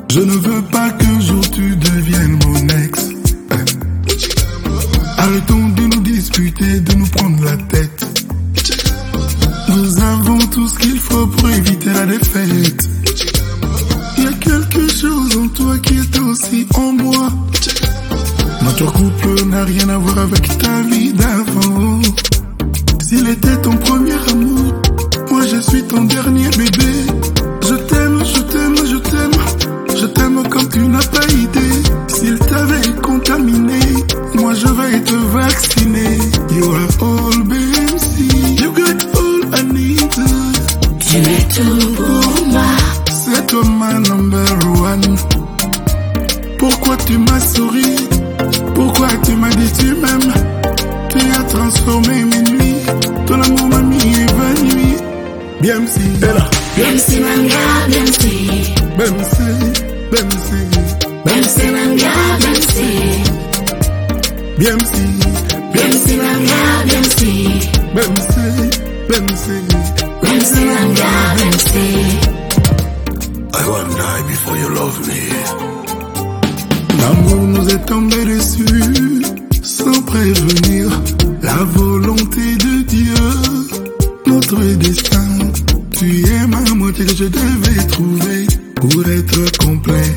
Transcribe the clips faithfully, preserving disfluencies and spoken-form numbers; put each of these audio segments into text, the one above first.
Je ne veux pas qu'un jour tu deviennes mon ex. Arrêtons de nous disputer, de nous prendre la tête. Nous avons tout ce qu'il faut pour éviter la défaite. Il y a quelque chose en toi qui est aussi en moi. Notre couple n'a rien à voir avec ta vie d'avant. S'il était ton premier amour, moi je suis ton dernier bébé. Je t'aime, je t'aime, je t'aime. Je t'aime comme tu n'as pas idée. S'il t'avait contaminé, moi je vais te vacciner. You are all B M C. You got all I need. Tu es tout pour moi. C'est toi ma number one. Pourquoi tu m'as souri? Pourquoi tu m'as dit tu m'aimes? Tu as transformé mes nuits. Ton amour m'a mis évanoui. B M C, Bella. B M C manga, B M C. B M C, B M C. B M C manga, B M C. B M C, B M C manga, B M C. B M C, B M C. B M C manga, B M C. I won't die before you love me. L'amour nous est tombé dessus sans prévenir. La volonté de Dieu, notre destin. Tu es ma moitié que je devais trouver pour être complet.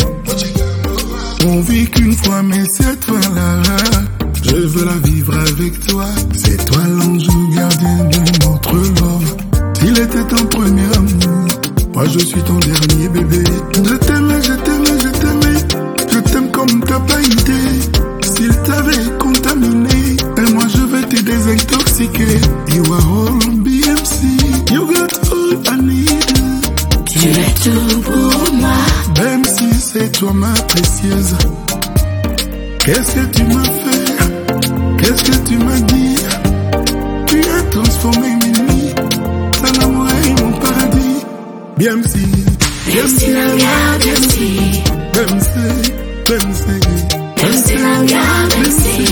On vit qu'une fois, mais cette fois-là, je veux la vivre avec toi. C'est toi l'ange gardien de notre love. S'il était ton premier amour, moi je suis ton dernier bébé. Je t'aimais, je t'aimais, je t'aimais. Je t'aime comme t'as pas idée. S'il t'avait contaminé, et moi je vais te désintoxiquer. You are all B M C. You got all I need. Tu es tout pour moi. Même si c'est toi ma précieuse. Qu'est-ce que tu m'as fait? Qu'est-ce que tu m'as dit? Tu as transformé mes nuits. Ton amour est mon paradis. B M C. B M C manga, B M C. B M C, B M C. B M C manga, B M C.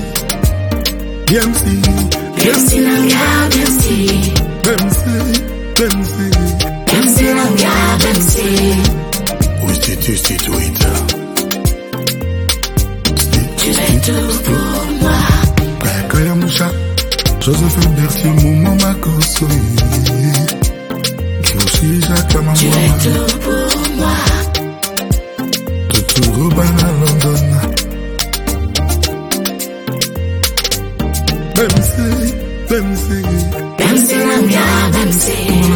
B M C. B M C manga, B M C. B M C, B M C. B M C manga, B M C. Ustitustituita. Tu es tout pour moi. Kaya Moucha, Joseph Berthier, Momo Makoso. Kiyoshi Jacques Mama. Tu es tout pour moi. Tutu Robana London. B M C, B M C. B M C manga, B M C.